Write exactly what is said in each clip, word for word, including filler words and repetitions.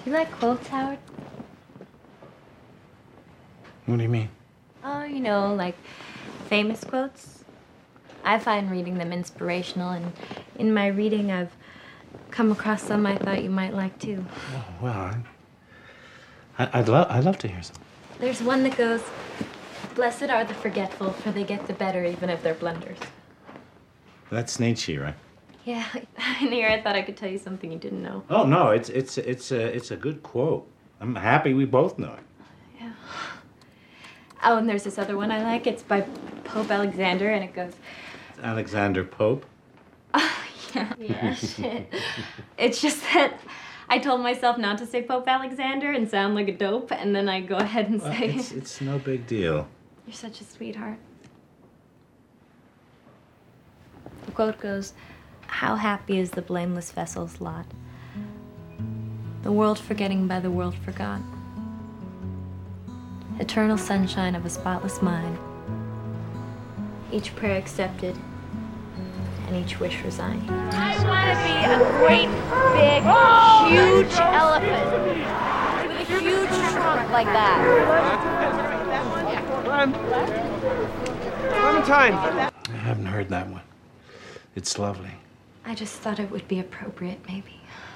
You like quotes, Howard? What do you mean? Oh, you know, like famous quotes. I find reading them inspirational, and in my reading, I've come across some I thought you might like too. Oh, well, I, I, I'd love, I'd love to hear some. There's one that goes, "Blessed are the forgetful, for they get the better even of their blunders." That's Nietzsche, right? Yeah, in here I thought I could tell you something you didn't know. Oh no, it's it's it's a it's a good quote. I'm happy we both know it. Yeah. Oh, and there's this other one I like. It's by Pope Alexander, and it goes, Alexander Pope. Oh, yeah. Yeah, shit. It's just that I told myself not to say Pope Alexander and sound like a dope, and then I go ahead and Well, say... it's, it's no big deal. You're such a sweetheart. The quote goes, "How happy is the blameless vessel's lot, the world forgetting by the world forgot, eternal sunshine of a spotless mind, each prayer accepted, and each wish resigned." I want to be a great, big, huge elephant with a huge trunk like that. Clementine! I haven't heard that one. It's lovely. I just thought it would be appropriate, maybe.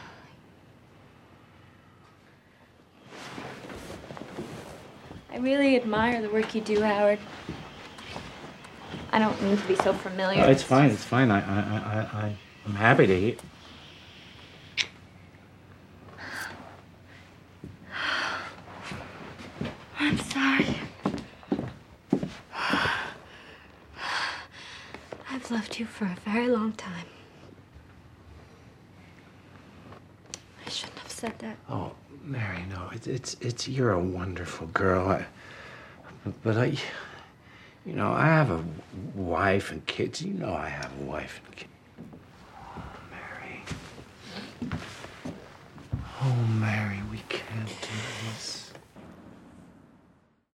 I really admire the work you do, Howard. I don't mean to be so familiar. Oh, it's fine. It's fine. I I I I I'm happy to hear. I'm sorry. I've loved you for a very long time. I shouldn't have said that. Oh, Mary, no. It's it's it's. You're a wonderful girl. I, but I, you know, I have a wife and kids. You know, I have a wife and kids.